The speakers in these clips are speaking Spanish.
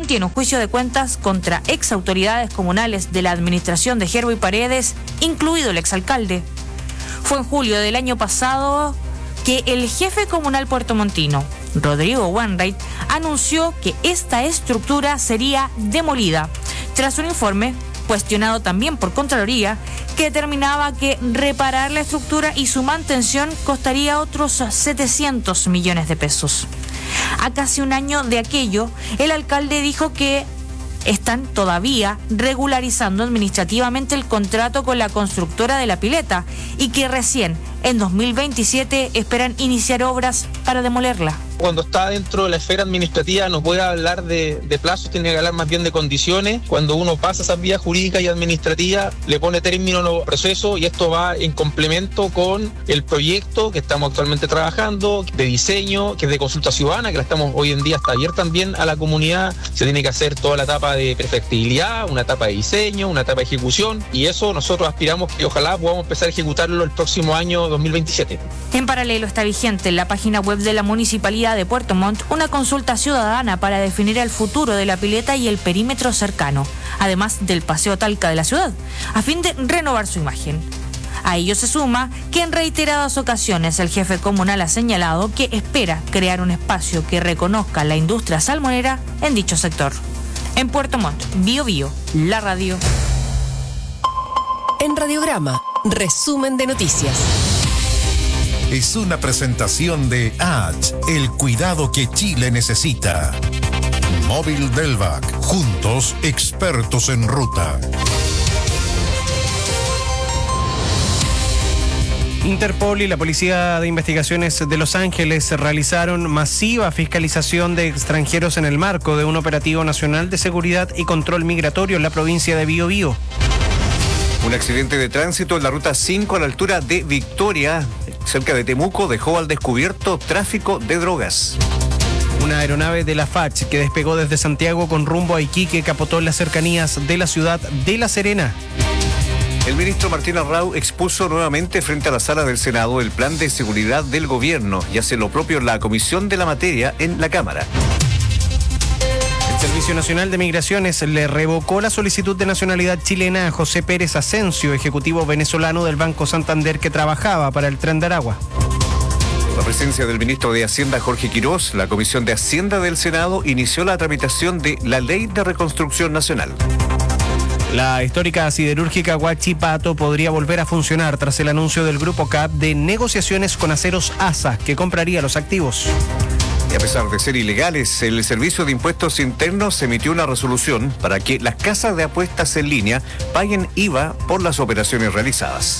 mantiene un juicio de cuentas contra exautoridades comunales de la administración de Gerbo y Paredes, incluido el exalcalde. Fue en julio del año pasado que el jefe comunal puertomontino, Rodrigo Wainwright, anunció que esta estructura sería demolida, tras un informe cuestionado también por Contraloría, que determinaba que reparar la estructura y su mantención costaría otros 700 millones de pesos. A casi un año de aquello, el alcalde dijo que están todavía regularizando administrativamente el contrato con la constructora de la pileta y que recién en 2027 esperan iniciar obras para demolerla. Cuando está dentro de la esfera administrativa no puede hablar de plazos, tiene que hablar más bien de condiciones. Cuando uno pasa esas vías jurídicas y administrativas, le pone término a los procesos y esto va en complemento con el proyecto que estamos actualmente trabajando, de diseño, que es de consulta ciudadana, que la estamos hoy en día está abierta también a la comunidad. Se tiene que hacer toda la etapa de perfectibilidad, una etapa de diseño, una etapa de ejecución y eso nosotros aspiramos que ojalá podamos empezar a ejecutarlo el próximo año 2027. En paralelo está vigente en la página web de la Municipalidad de Puerto Montt una consulta ciudadana para definir el futuro de la pileta y el perímetro cercano, además del Paseo Talca de la ciudad, a fin de renovar su imagen. A ello se suma que en reiteradas ocasiones el jefe comunal ha señalado que espera crear un espacio que reconozca la industria salmonera en dicho sector. En Puerto Montt, Bio Bio, la radio. En Radiograma, resumen de noticias. Es una presentación de ACH, el cuidado que Chile necesita. Móvil Delvac, juntos expertos en ruta. Interpol y la Policía de Investigaciones de Los Ángeles realizaron masiva fiscalización de extranjeros en el marco de un operativo nacional de seguridad y control migratorio en la provincia de Bio Bio. Un accidente de tránsito en la ruta 5 a la altura de Victoria, cerca de Temuco, dejó al descubierto tráfico de drogas. Una aeronave de la FACH que despegó desde Santiago con rumbo a Iquique capotó en las cercanías de la ciudad de La Serena. El ministro Martín Arrau expuso nuevamente frente a la sala del Senado el plan de seguridad del gobierno y hace lo propio la comisión de la materia en la Cámara. El Servicio Nacional de Migraciones le revocó la solicitud de nacionalidad chilena a José Pérez Asensio, ejecutivo venezolano del Banco Santander que trabajaba para el Tren de Aragua. La presencia del ministro de Hacienda, Jorge Quirós, la Comisión de Hacienda del Senado inició la tramitación de la Ley de Reconstrucción Nacional. La histórica siderúrgica Huachipato podría volver a funcionar tras el anuncio del Grupo CAP de negociaciones con Aceros ASA, que compraría los activos. Y a pesar de ser ilegales, el Servicio de Impuestos Internos emitió una resolución para que las casas de apuestas en línea paguen IVA por las operaciones realizadas.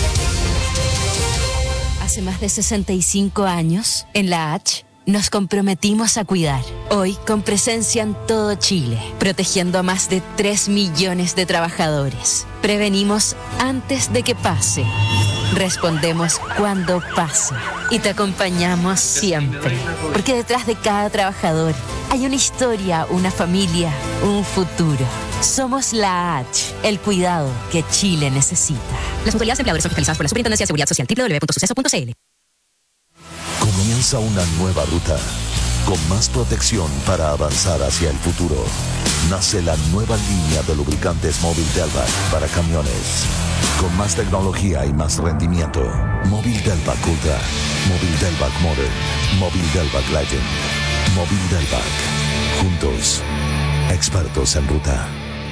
Hace más de 65 años, en la H, nos comprometimos a cuidar. Hoy, con presencia en todo Chile, protegiendo a más de 3 millones de trabajadores. Prevenimos antes de que pase. Respondemos cuando pasa. Y te acompañamos siempre. Porque detrás de cada trabajador hay una historia, una familia, un futuro. Somos la H, el cuidado que Chile necesita. Las mutualidades empleadores son fiscalizadas por la Superintendencia de Seguridad Social, www.suceso.cl. Comienza una nueva ruta, con más protección para avanzar hacia el futuro. Nace la nueva línea de lubricantes Móvil Delvac para camiones, con más tecnología y más rendimiento. Móvil Delvac Ultra, Móvil Delvac Modern, Móvil Delvac Legend, Móvil Delvac. Juntos, expertos en ruta.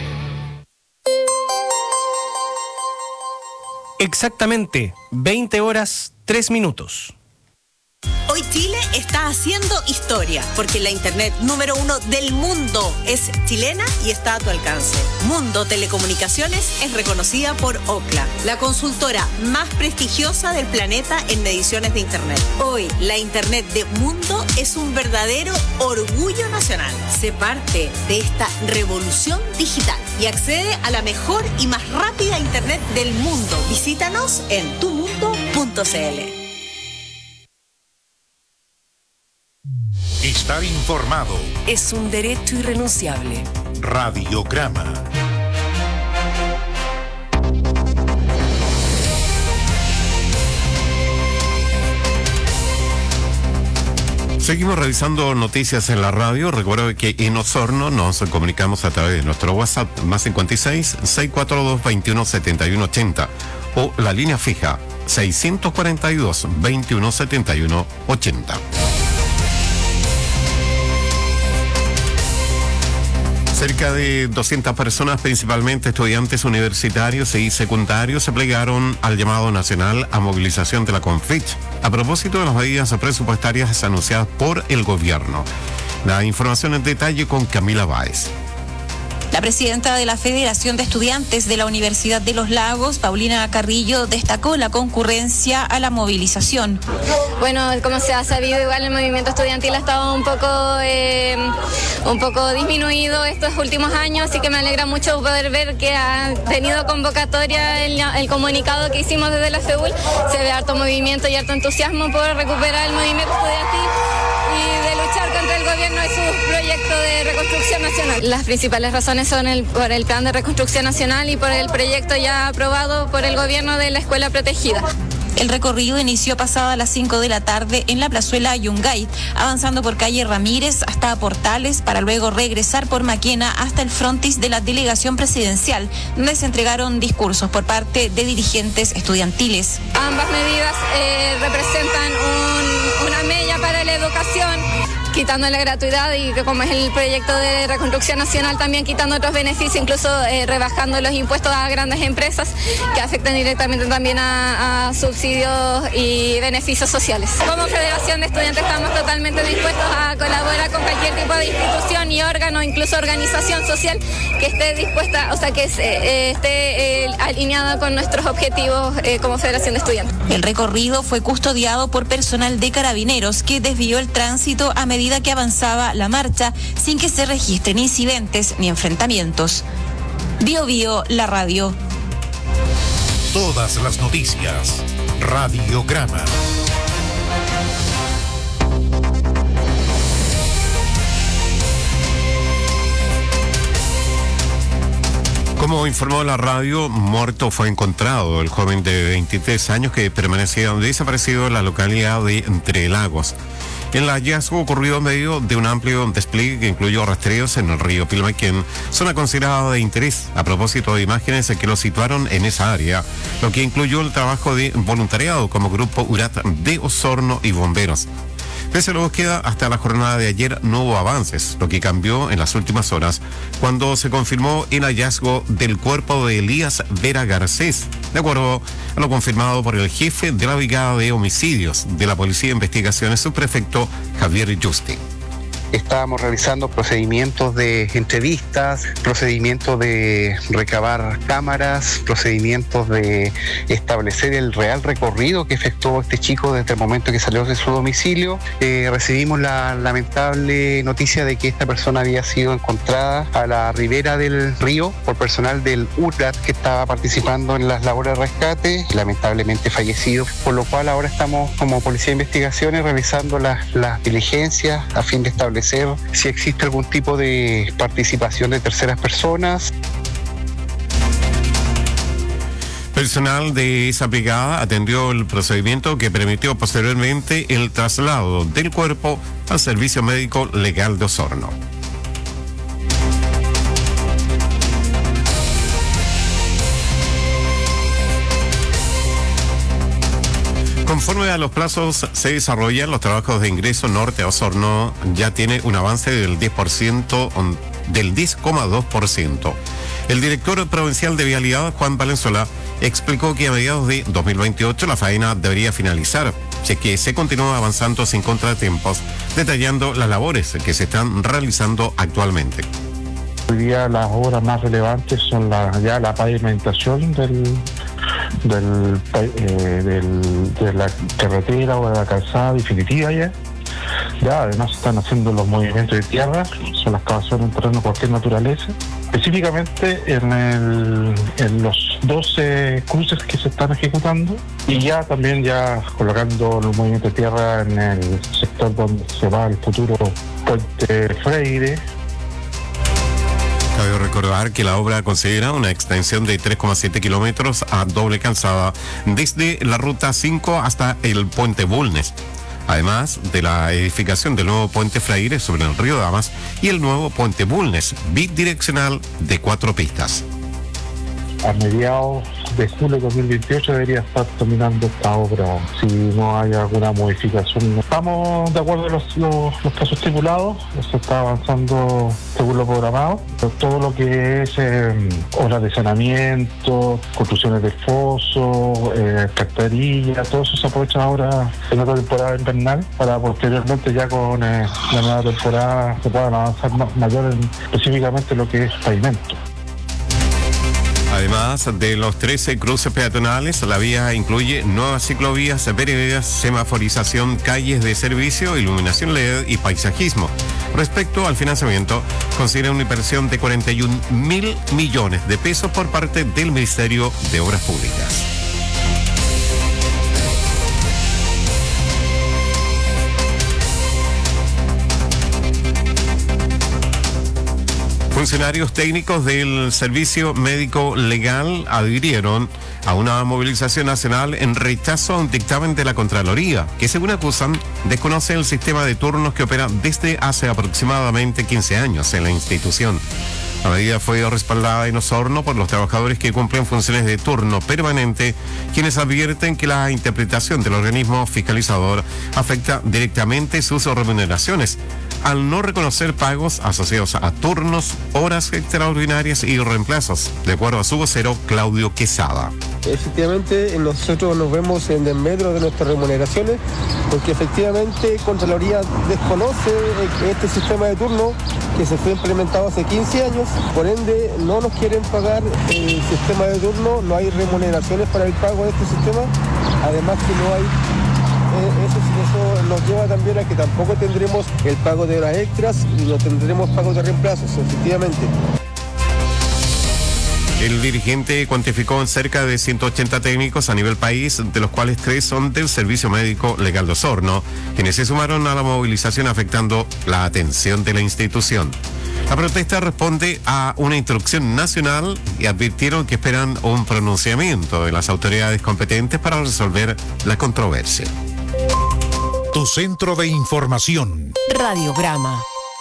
Exactamente 20 horas 3 minutos. Hoy Chile está haciendo historia, porque la internet número 1 del mundo es chilena y está a tu alcance. Mundo Telecomunicaciones es reconocida por Ookla, la consultora más prestigiosa del planeta en mediciones de internet. Hoy, la internet de Mundo es un verdadero orgullo nacional. Sé parte de esta revolución digital y accede a la mejor y más rápida internet del mundo. Visítanos en tumundo.cl. Estar informado Es un derecho irrenunciable. Radiograma. Seguimos revisando noticias en la radio. Recuerdo que en Osorno nos comunicamos a través de nuestro WhatsApp más 56 642 21 71 80 o la línea fija 642 21 71 80. Cerca de 200 personas, principalmente estudiantes universitarios y secundarios, se plegaron al llamado nacional a movilización de la CONFECH a propósito de las medidas presupuestarias anunciadas por el gobierno. La información en detalle con Camila Báez. La presidenta de la Federación de Estudiantes de la Universidad de Los Lagos, Paulina Carrillo, destacó la concurrencia a la movilización. Bueno, como se ha sabido, igual el movimiento estudiantil ha estado un poco disminuido estos últimos años, así que me alegra mucho poder ver que ha tenido convocatoria el comunicado que hicimos desde la FEUL. Se ve harto movimiento y harto entusiasmo por recuperar el movimiento estudiantil y de luchar contra el gobierno y sus proyectos de reconstrucción nacional. Las principales razones son por el plan de reconstrucción nacional y por el proyecto ya aprobado por el gobierno de la escuela protegida. El recorrido inició pasada las 5 de la tarde en la plazuela Yungay, avanzando por calle Ramírez hasta Portales para luego regresar por Maquena hasta el frontis de la delegación presidencial, donde se entregaron discursos por parte de dirigentes estudiantiles. Ambas medidas representan una mella para la educación, quitando la gratuidad y que como es el proyecto de reconstrucción nacional también quitando otros beneficios, incluso rebajando los impuestos a grandes empresas que afectan directamente también a subsidios y beneficios sociales. Como Federación de Estudiantes estamos totalmente dispuestos a colaborar con cualquier tipo de institución y órgano, incluso organización social que esté dispuesta, o sea, que esté alineada con nuestros objetivos como Federación de Estudiantes. El recorrido fue custodiado por personal de Carabineros que desvió el tránsito a medida que avanzaba la marcha sin que se registren incidentes ni enfrentamientos. Bio Bio, la radio. Todas las noticias. Radiograma. Como informó la radio, muerto fue encontrado el joven de 23 años que permanecía desaparecido en la localidad de Entre Lagos. El hallazgo ocurrió en medio de un amplio despliegue que incluyó rastreos en el río Pilmaiquén, zona considerada de interés a propósito de imágenes que lo situaron en esa área, lo que incluyó el trabajo de voluntariado como grupo URAT de Osorno y bomberos. Pese a la búsqueda, hasta la jornada de ayer no hubo avances, lo que cambió en las últimas horas cuando se confirmó el hallazgo del cuerpo de Elías Vera Garcés, de acuerdo a lo confirmado por el jefe de la Brigada de Homicidios de la Policía de Investigaciones, subprefecto Javier Yuste. Estábamos realizando procedimientos de entrevistas, procedimientos de recabar cámaras, procedimientos de establecer el real recorrido que efectuó este chico desde el momento que salió de su domicilio. Recibimos la lamentable noticia de que esta persona había sido encontrada a la ribera del río por personal del URAT que estaba participando en las labores de rescate, lamentablemente fallecido, por lo cual ahora estamos como Policía de Investigaciones realizando las diligencias a fin de establecer si existe algún tipo de participación de terceras personas. Personal de esa brigada atendió el procedimiento que permitió posteriormente el traslado del cuerpo al Servicio Médico Legal de Osorno. Conforme a los plazos se desarrollan los trabajos de ingreso norte a Osorno, ya tiene un avance del 10,2%. El director provincial de Vialidad, Juan Valenzuela, explicó que a mediados de 2028 la faena debería finalizar, si es que se continúa avanzando sin contratiempos, detallando las labores que se están realizando actualmente. Hoy día las obras más relevantes son la pavimentación de la carretera o de la calzada definitiva ya. Además están haciendo los movimientos de tierra, son las excavaciones en terreno de cualquier naturaleza, específicamente en los 12 cruces que se están ejecutando y también colocando los movimientos de tierra en el sector donde se va el futuro puente Freire. Cabe recordar que la obra considera una extensión de 3,7 kilómetros a doble calzada desde la ruta 5 hasta el puente Bulnes. además de la edificación del nuevo puente Freire sobre el río Damas y el nuevo puente Bulnes, bidireccional de 4 pistas. A mediados de julio de 2028 debería estar terminando esta obra, si no hay alguna modificación. Estamos de acuerdo en los plazos estipulados, se está avanzando según lo programado. Todo lo que es obras de saneamiento, construcciones de fosos, cascarillas, todo eso se aprovecha ahora en otra temporada invernal para posteriormente ya con la nueva temporada se puedan avanzar mayor específicamente lo que es pavimento. Además de los 13 cruces peatonales, la vía incluye nuevas ciclovías, veredas, semaforización, calles de servicio, iluminación LED y paisajismo. Respecto al financiamiento, considera una inversión de 41.000 millones de pesos por parte del Ministerio de Obras Públicas. Funcionarios técnicos del Servicio Médico Legal adhirieron a una movilización nacional en rechazo a un dictamen de la Contraloría, que según acusan, desconoce el sistema de turnos que opera desde hace aproximadamente 15 años en la institución. La medida fue respaldada en Osorno por los trabajadores que cumplen funciones de turno permanente, quienes advierten que la interpretación del organismo fiscalizador afecta directamente sus remuneraciones, al no reconocer pagos asociados a turnos, horas extraordinarias y reemplazos, de acuerdo a su vocero Claudio Quesada. Efectivamente, nosotros nos vemos en desmedro de nuestras remuneraciones, porque efectivamente Contraloría desconoce este sistema de turno que se fue implementado hace 15 años, por ende no nos quieren pagar el sistema de turno, no hay remuneraciones para el pago de este sistema, además que no hay... Eso nos lleva también a que tampoco tendremos el pago de horas extras y no tendremos pagos de reemplazos, efectivamente. El dirigente cuantificó en cerca de 180 técnicos a nivel país, de los cuales 3 son del Servicio Médico Legal de Osorno, quienes se sumaron a la movilización afectando la atención de la institución. La protesta responde a una instrucción nacional y advirtieron que esperan un pronunciamiento de las autoridades competentes para resolver la controversia. Tu centro de información. Radiograma.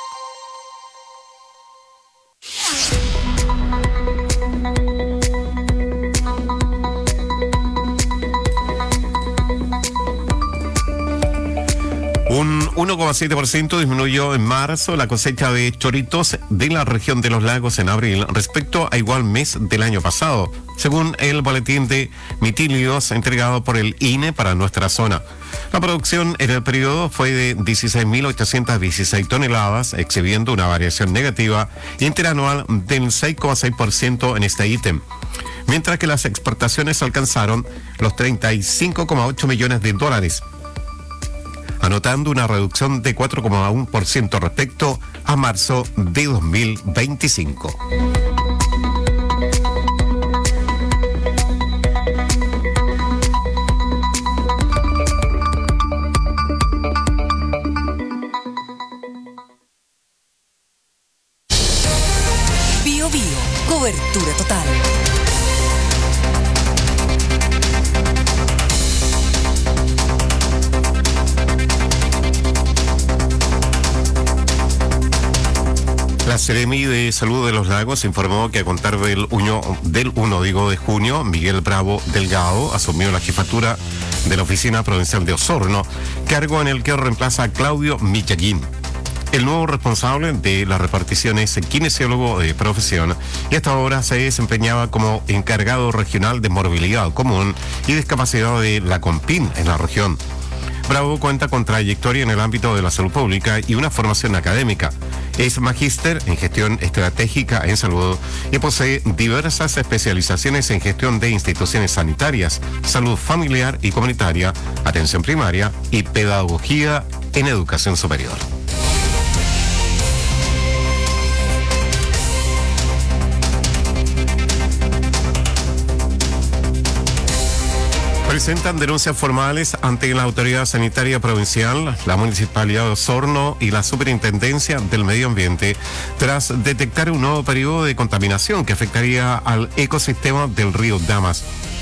Un 1,7% disminuyó en marzo la cosecha de choritos de la región de los lagos en abril respecto a igual mes del año pasado, según el boletín de mitilios entregado por el INE para nuestra zona. La producción en el periodo fue de 16.816 toneladas, exhibiendo una variación negativa interanual del 6,6% en este ítem, mientras que las exportaciones alcanzaron los 35,8 millones de dólares, anotando una reducción de 4,1% respecto a marzo de 2025. Bio Bio, cobertura total. La Seremi de Salud de los Lagos informó que a contar del 1 de junio, Miguel Bravo Delgado asumió la jefatura de la Oficina Provincial de Osorno, cargo en el que reemplaza a Claudio Michaguín. El nuevo responsable de la repartición es kinesiólogo de profesión y hasta ahora se desempeñaba como encargado regional de movilidad común y discapacidad de la COMPIN en la región. Bravo cuenta con trayectoria en el ámbito de la salud pública y una formación académica. Es magíster en gestión estratégica en salud y posee diversas especializaciones en gestión de instituciones sanitarias, salud familiar y comunitaria, atención primaria y pedagogía en educación superior. Presentan denuncias formales ante la Autoridad Sanitaria Provincial, la Municipalidad de Osorno y la Superintendencia del Medio Ambiente tras detectar un nuevo periodo de contaminación que afectaría al ecosistema del río Damas.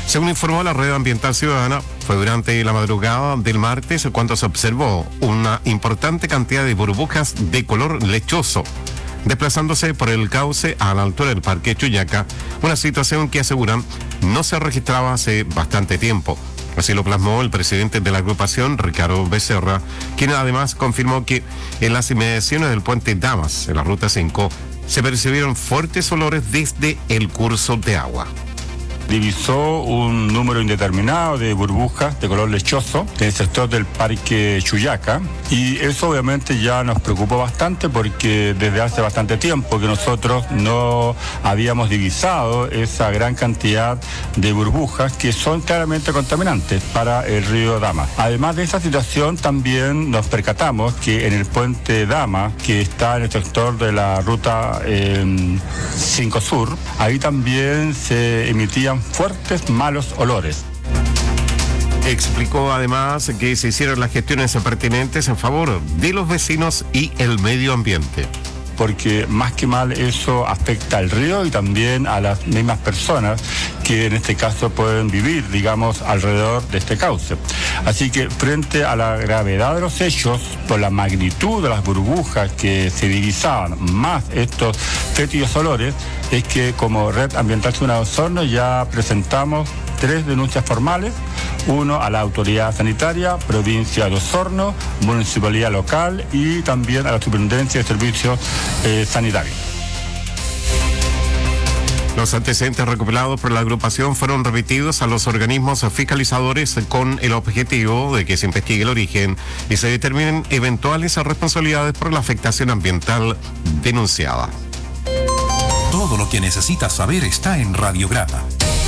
Según informó la Red Ambiental Ciudadana, fue durante la madrugada del martes cuando se observó una importante cantidad de burbujas de color lechoso desplazándose por el cauce a la altura del Parque Chuyaca, una situación que aseguran no se registraba hace bastante tiempo. Así lo plasmó el presidente de la agrupación, Ricardo Becerra, quien además confirmó que en las inmediaciones del puente Damas, en la Ruta 5, se percibieron fuertes olores desde el curso de agua. Divisó un número indeterminado de burbujas de color lechoso en el sector del Parque Chuyaca, y eso obviamente ya nos preocupó bastante porque desde hace bastante tiempo que nosotros no habíamos divisado esa gran cantidad de burbujas que son claramente contaminantes para el río Dama. Además de esa situación, también nos percatamos que en el puente Dama, que está en el sector de la Ruta 5 Sur, ahí también se emitían fuertes malos olores. Explicó además que se hicieron las gestiones pertinentes en favor de los vecinos y el medio ambiente. Porque más que mal eso afecta al río y también a las mismas personas que en este caso pueden vivir, digamos, alrededor de este cauce. Así que frente a la gravedad de los hechos, por la magnitud de las burbujas que se divisaban, más estos fétidos olores, es que como Red Ambiental Ciudadana de Osorno ya presentamos 3 denuncias formales, uno a la autoridad sanitaria, provincia de Osorno, municipalidad local y también a la superintendencia de servicios sanitarios. Los antecedentes recopilados por la agrupación fueron remitidos a los organismos fiscalizadores con el objetivo de que se investigue el origen y se determinen eventuales responsabilidades por la afectación ambiental denunciada. Todo lo que necesitas saber está en Radiograma.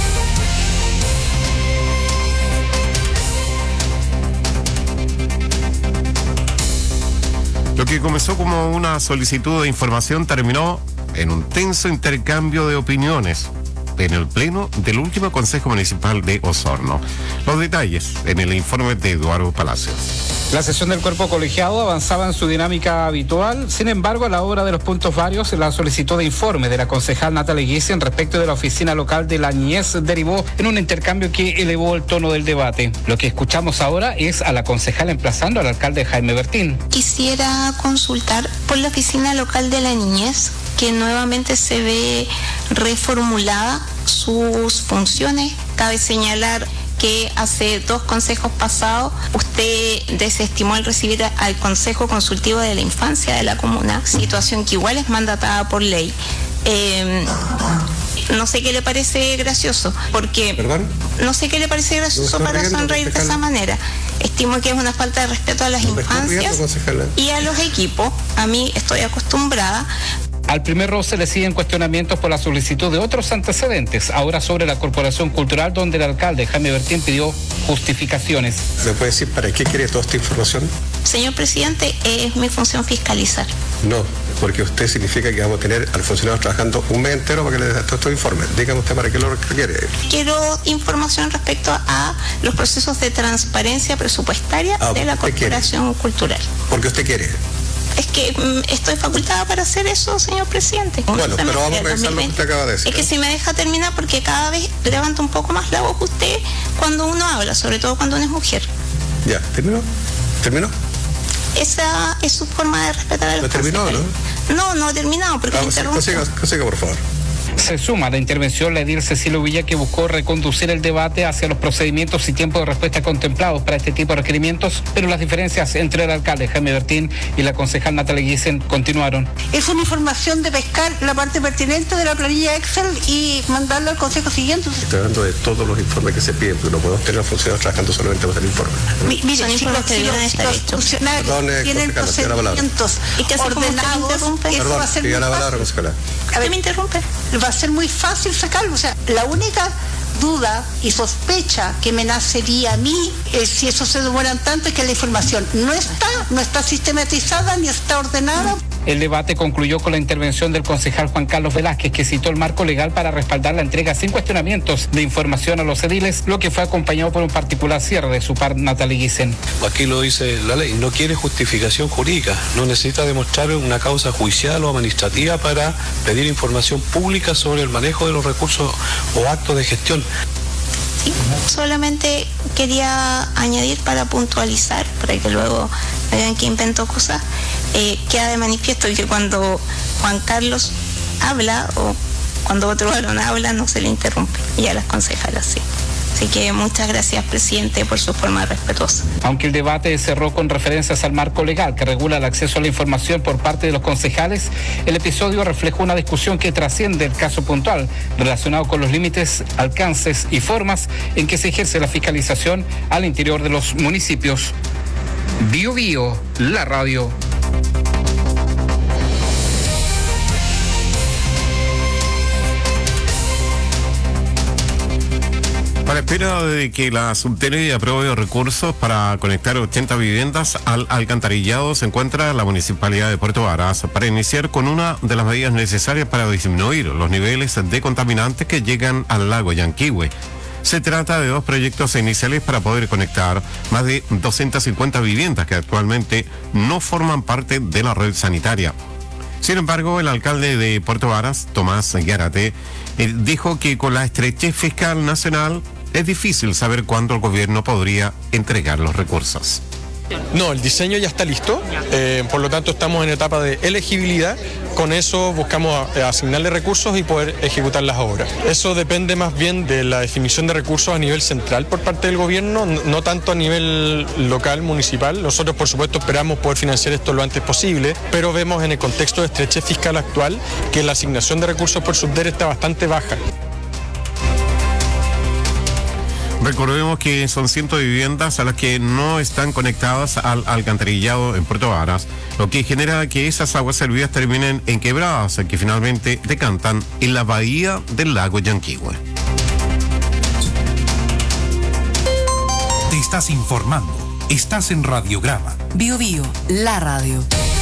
Lo que comenzó como una solicitud de información terminó en un tenso intercambio de opiniones en el pleno del último Consejo Municipal de Osorno. Los detalles en el informe de Eduardo Palacios. La sesión del cuerpo colegiado avanzaba en su dinámica habitual. Sin embargo, a la hora de los puntos varios, la solicitud de informe de la concejal Natalia Giesen respecto de la oficina local de la niñez derivó en un intercambio que elevó el tono del debate. Lo que escuchamos ahora es a la concejal emplazando al alcalde Jaime Bertín. Quisiera consultar por la oficina local de la niñez, que nuevamente se ve reformulada sus funciones. Cabe señalar que hace 2 consejos pasados usted desestimó el recibir al Consejo Consultivo de la Infancia de la comuna, situación que igual es mandatada por ley. No sé qué le parece gracioso, porque... ¿Perdón? No sé qué le parece gracioso para sonreír de esa manera. Estimo que es una falta de respeto a las infancias y a los equipos. A mí estoy acostumbrada. Al primer roce le siguen cuestionamientos por la solicitud de otros antecedentes, ahora sobre la Corporación Cultural, donde el alcalde Jaime Bertín pidió justificaciones. ¿Me puede decir para qué quiere toda esta información? Señor presidente, es mi función fiscalizar. No, porque usted significa que vamos a tener a los funcionarios trabajando un mes entero para que les dé todos estos informes. Dígame usted para qué lo requiere. Quiero información respecto a los procesos de transparencia presupuestaria de la Corporación Cultural. Porque usted quiere. Es que estoy facultada para hacer eso, señor presidente. Bueno, pero vamos a revisar lo que usted acaba de decir. Es que si me deja terminar, porque cada vez levanta un poco más la voz usted cuando uno habla, sobre todo cuando uno es mujer. Ya, ¿terminó? ¿Terminó? Esa es su forma de respetar al concejal. ¿No terminó, no? No he terminado, porque me interrumpo. Consiga, por favor. Se suma a la intervención la edil Cecilio Villa, que buscó reconducir el debate hacia los procedimientos y tiempo de respuesta contemplados para este tipo de requerimientos, pero las diferencias entre el alcalde Jaime Bertín y la concejal Natalia Giesen continuaron. Es una información de pescar la parte pertinente de la planilla Excel y mandarla al consejo siguiente. Estoy hablando de todos los informes que se piden, porque no podemos tener a funcionarios trabajando solamente para hacer informes. Mire, chicos, los funcionarios tienen procedimientos ordenados, eso va a ser muy fácil. ¿A qué me interrumpe? Va a ser muy fácil sacarlo. O sea, la única duda y sospecha que me nacería a mí es si eso se demoran tanto, es que la información no está sistematizada ni está ordenada. El debate concluyó con la intervención del concejal Juan Carlos Velázquez, que citó el marco legal para respaldar la entrega sin cuestionamientos de información a los ediles, lo que fue acompañado por un particular cierre de su par Natalia Giesen. Aquí lo dice la ley, no quiere justificación jurídica, no necesita demostrar una causa judicial o administrativa para pedir información pública sobre el manejo de los recursos o actos de gestión. Sí, solamente quería añadir para puntualizar, para que luego vean que invento cosas, queda de manifiesto que cuando Juan Carlos habla o cuando otro varón habla no se le interrumpe, y a las concejalas sí. Así que muchas gracias, presidente, por su forma respetuosa. Aunque el debate cerró con referencias al marco legal que regula el acceso a la información por parte de los concejales, el episodio reflejó una discusión que trasciende el caso puntual, relacionado con los límites, alcances y formas en que se ejerce la fiscalización al interior de los municipios. Bio Bio, la radio. Para espera de que la subterránea apruebe recursos para conectar 80 viviendas al alcantarillado, se encuentra la Municipalidad de Puerto Varas para iniciar con una de las medidas necesarias para disminuir los niveles de contaminantes que llegan al lago Yanquihue. Se trata de 2 proyectos iniciales para poder conectar más de 250 viviendas que actualmente no forman parte de la red sanitaria. Sin embargo, el alcalde de Puerto Varas, Tomás Gárate, dijo que con la estrechez fiscal nacional es difícil saber cuándo el gobierno podría entregar los recursos. No, el diseño ya está listo, por lo tanto estamos en etapa de elegibilidad. Con eso buscamos asignarle recursos y poder ejecutar las obras. Eso depende más bien de la definición de recursos a nivel central por parte del gobierno, no tanto a nivel local, municipal. Nosotros, por supuesto, esperamos poder financiar esto lo antes posible, pero vemos en el contexto de estrechez fiscal actual que la asignación de recursos por subder está bastante baja. Recordemos que son 100 viviendas a las que no están conectadas al alcantarillado en Puerto Varas, lo que genera que esas aguas servidas terminen en quebradas que finalmente decantan en la bahía del lago Yanquihue. Te estás informando. Estás en Radiograma. Bio Bio, la radio.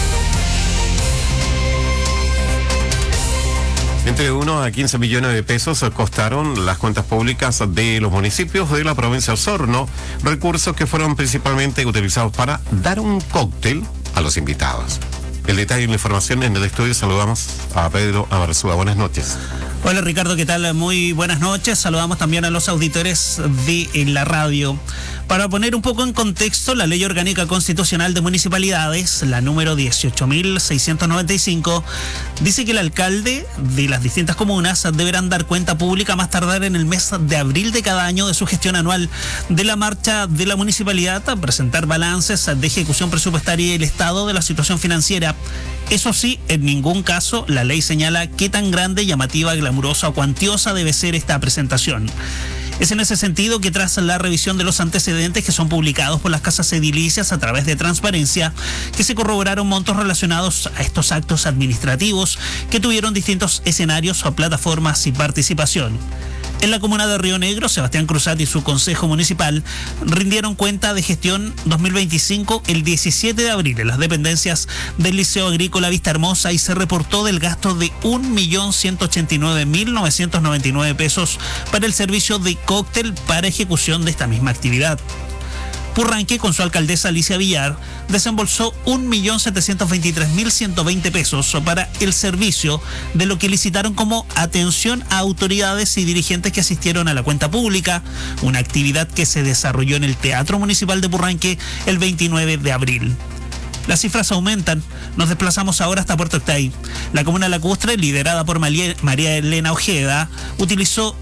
Entre 1 a 15 millones de pesos costaron las cuentas públicas de los municipios de la provincia de Osorno, recursos que fueron principalmente utilizados para dar un cóctel a los invitados. El detalle y la información en el estudio. Saludamos a Pedro Abarzúa. Buenas noches. Hola Ricardo, ¿qué tal? Muy buenas noches. Saludamos también a los auditores de la radio. Para poner un poco en contexto, la Ley Orgánica Constitucional de Municipalidades, la número 18.695, dice que el alcalde de las distintas comunas deberán dar cuenta pública más tardar en el mes de abril de cada año de su gestión anual de la marcha de la municipalidad, a presentar balances de ejecución presupuestaria y el estado de la situación financiera. Eso sí, en ningún caso la ley señala qué tan grande, llamativa, glamurosa o cuantiosa debe ser esta presentación. Es en ese sentido que tras la revisión de los antecedentes que son publicados por las casas edilicias a través de Transparencia, que se corroboraron montos relacionados a estos actos administrativos que tuvieron distintos escenarios o plataformas y participación. En la comuna de Río Negro, Sebastián Cruzat y su consejo municipal rindieron cuenta de gestión 2025 el 17 de abril en las dependencias del Liceo Agrícola Vista Hermosa y se reportó del gasto de 1.189.999 pesos para el servicio de cóctel para ejecución de esta misma actividad. Purranque, con su alcaldesa Alicia Villar, desembolsó 1.723.120 pesos para el servicio de lo que licitaron como atención a autoridades y dirigentes que asistieron a la cuenta pública, una actividad que se desarrolló en el Teatro Municipal de Purranque el 29 de abril. Las cifras aumentan. Nos desplazamos ahora hasta Puerto Octay. La comuna lacustre, liderada por María Elena Ojeda, utilizó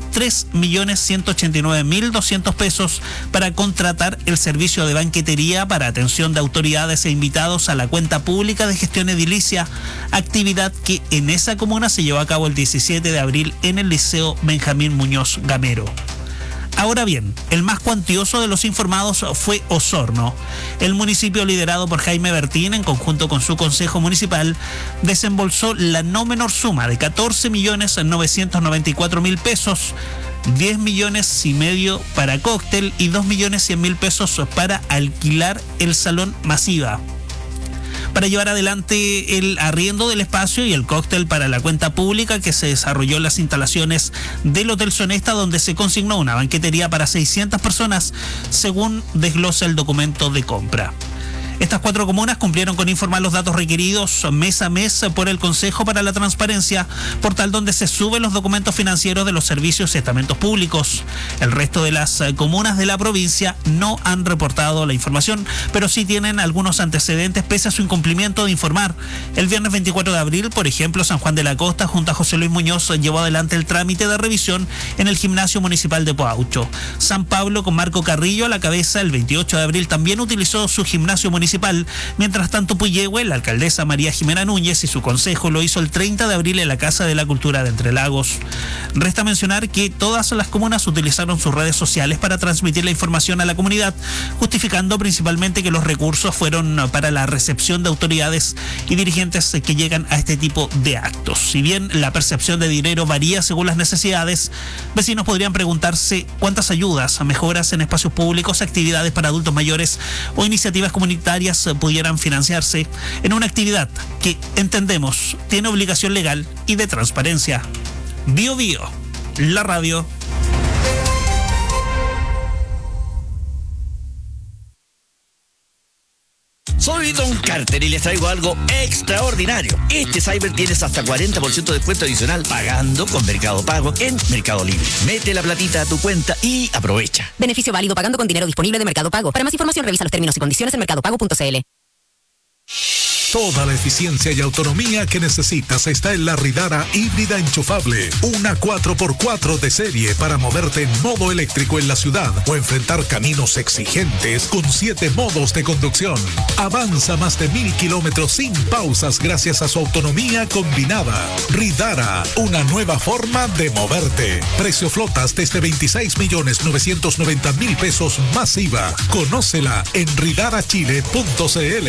3.189.200 pesos para contratar el servicio de banquetería para atención de autoridades e invitados a la cuenta pública de gestión edilicia, actividad que en esa comuna se llevó a cabo el 17 de abril en el Liceo Benjamín Muñoz Gamero. Ahora bien, el más cuantioso de los informados fue Osorno. El municipio, liderado por Jaime Bertín, en conjunto con su consejo municipal, desembolsó la no menor suma de 14.994.000 pesos, 10 millones y medio para cóctel y 2.100.000 pesos para alquilar el salón Masiva, para llevar adelante el arriendo del espacio y el cóctel para la cuenta pública que se desarrolló en las instalaciones del Hotel Sonesta, donde se consignó una banquetería para 600 personas, según desglosa el documento de compra. Estas 4 comunas cumplieron con informar los datos requeridos mes a mes por el Consejo para la Transparencia, portal donde se suben los documentos financieros de los servicios y estamentos públicos. El resto de las comunas de la provincia no han reportado la información, pero sí tienen algunos antecedentes pese a su incumplimiento de informar. El viernes 24 de abril, por ejemplo, San Juan de la Costa, junto a José Luis Muñoz, llevó adelante el trámite de revisión en el Gimnasio Municipal de Poaucho. San Pablo, con Marco Carrillo a la cabeza, el 28 de abril también utilizó su gimnasio municipal. Mientras tanto, Puyehue, la alcaldesa María Jimena Núñez y su consejo lo hizo el 30 de abril en la Casa de la Cultura de Entre Lagos. Resta mencionar que todas las comunas utilizaron sus redes sociales para transmitir la información a la comunidad, justificando principalmente que los recursos fueron para la recepción de autoridades y dirigentes que llegan a este tipo de actos. Si bien la percepción de dinero varía según las necesidades, vecinos podrían preguntarse cuántas ayudas, mejoras en espacios públicos, actividades para adultos mayores o iniciativas comunitarias pudieran financiarse en una actividad que, entendemos, tiene obligación legal y de transparencia. Bio Bio, la radio. Soy Don Carter y les traigo algo extraordinario. Este Cyber tienes hasta 40% de descuento adicional pagando con Mercado Pago en Mercado Libre. Mete la platita a tu cuenta y aprovecha. Beneficio válido pagando con dinero disponible de Mercado Pago. Para más información revisa los términos y condiciones en mercadopago.cl. Toda la eficiencia y autonomía que necesitas está en la Ridara híbrida enchufable. Una 4x4 de serie para moverte en modo eléctrico en la ciudad o enfrentar caminos exigentes con 7 modos de conducción. Avanza más de 1000 kilómetros sin pausas gracias a su autonomía combinada. Ridara, una nueva forma de moverte. Precio flotas desde 26.990.000 pesos más IVA. Conócela en ridarachile.cl.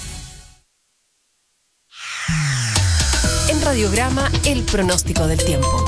En Radiograma, el pronóstico del tiempo.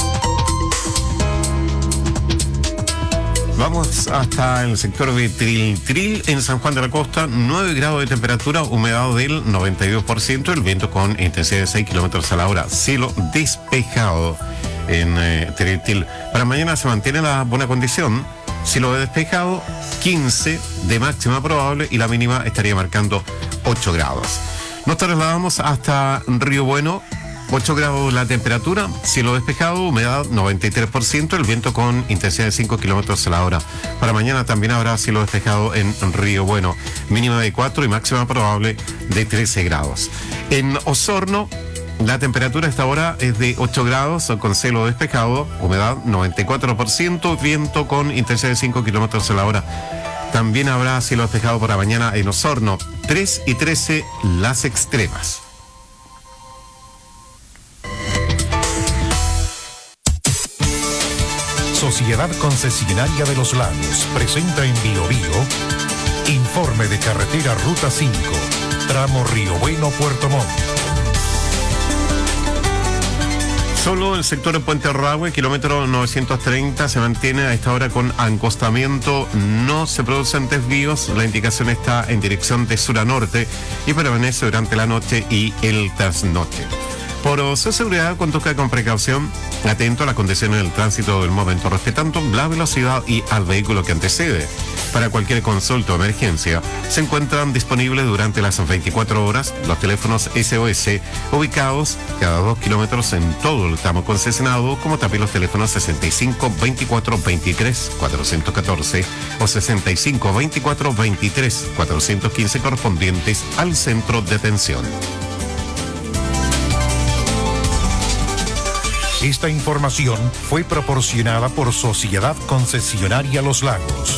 Vamos hasta el sector de Triltril en San Juan de la Costa, 9 grados de temperatura, humedad del 92%, el viento con intensidad de 6 kilómetros a la hora, cielo despejado en Triltril. Para mañana se mantiene la buena condición, cielo despejado, 15 de máxima probable y la mínima estaría marcando 8 grados. Nos trasladamos hasta Río Bueno, 8 grados la temperatura, cielo despejado, humedad 93%, el viento con intensidad de 5 kilómetros a la hora. Para mañana también habrá cielo despejado en Río Bueno, mínima de 4 y máxima probable de 13 grados. En Osorno, la temperatura a esta hora es de 8 grados con cielo despejado, humedad 94%, viento con intensidad de 5 kilómetros a la hora. También habrá cielo despejado para mañana en Osorno, 3 y 13 las extremas. Sociedad Concesionaria de los Lagos presenta en Bio Bio informe de carretera Ruta 5, tramo Río Bueno-Puerto Montt. Solo el sector de Puente Arrahue, kilómetro 930, se mantiene a esta hora con acostamiento. No se producen desvíos. La indicación está en dirección de sur a norte y permanece durante la noche y el trasnoche. Por su seguridad, conduzca con precaución, atento a las condiciones del tránsito del momento, respetando la velocidad y al vehículo que antecede. Para cualquier consulta o emergencia, se encuentran disponibles durante las 24 horas los teléfonos SOS, ubicados cada 2 kilómetros en todo el tramo concesionado, como también los teléfonos 65 24 23 414 o 65 24 23 415 correspondientes al centro de atención. Esta información fue proporcionada por Sociedad Concesionaria Los Lagos.